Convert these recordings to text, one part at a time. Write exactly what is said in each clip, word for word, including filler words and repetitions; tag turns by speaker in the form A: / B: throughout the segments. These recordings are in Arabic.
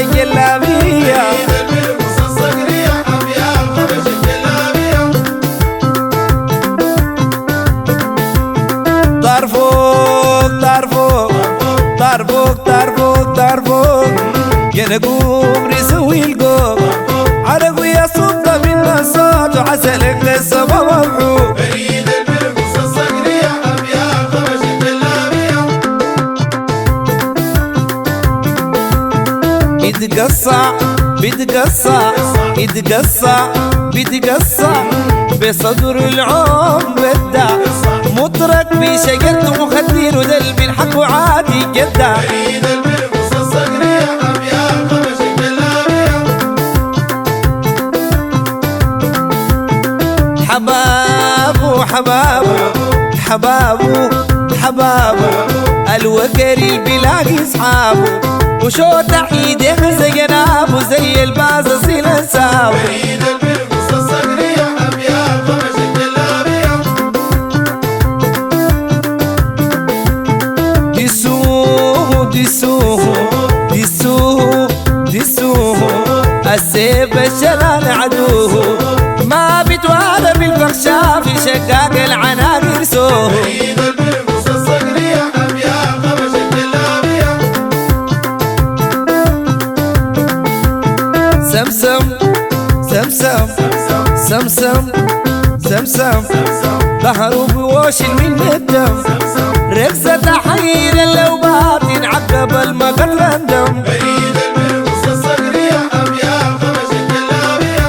A: جلابية طار فوق طار فوق طار فوق طار فوق طار فوق ينقوم ريسوي القوم عرقوا يا صوت من الصوت وعسلك للسما مبحوب
B: بريد البرقص الصقري يا حبيا خمش الجلابية
A: بيتقصع بيتقصع بيتقصع بيتقصع بصدر العم بدع مطرق بشجرته وخدير ودلب الحق وعادي جدع
B: بريد البرقص الصقري يا حبيا خمش الجلابية
A: حبابو حبابو حبابو حبابو الوكري بلاقي اصحابه وشوط ايده زي جنابه زي الباز سيلساو
B: بريد البرقص الصقري يا حبيا خمش الجلابية
A: دسوه دسوه دسوه دسوه السيف الشلال عدوه ما بتوالى بالفخشة في شقاق العناقر سوه
B: بريد البرقص الصقري يا حبيا خمش الجلابية
A: سمسم سمسم سمسم سمسم ظهروا بوش من الدم رقصة تحير لو باطن عقب المقر اندم
B: بريد البرقص الصقري يا حبيا خمش الجلابية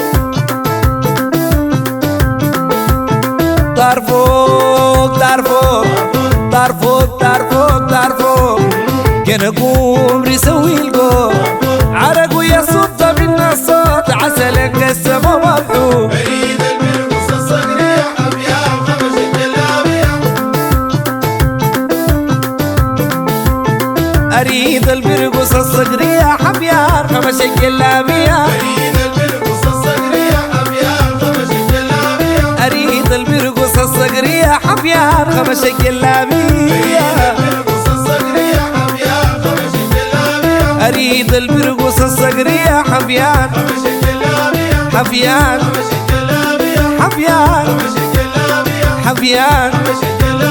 A: طار فوق طار فوق طار فوق طار فوق طار فوق ينقوم ريسوي القوم عرقوا يا صوت من الصوت عسلك السما مبحوب
B: بريد البرقص الصقري يا حبيا خمش الجلابية
A: اريد البرقص الصقري يا حبيان خمس الجلابية
B: بريد البرقص الصقري يا حبيا خمش الجلابية
A: اريد البرقص الصقري يا حبيان خمس الجلابية
B: البرقص الصقري يا حبيا خمش الجلابية
A: اريد البرقص الصقري يا حبيان
B: خمش الجلابية
A: حبيان
B: خمش الجلابية
A: حبيان
B: خمش الجلابية
A: حبيان
B: خمش الجلابية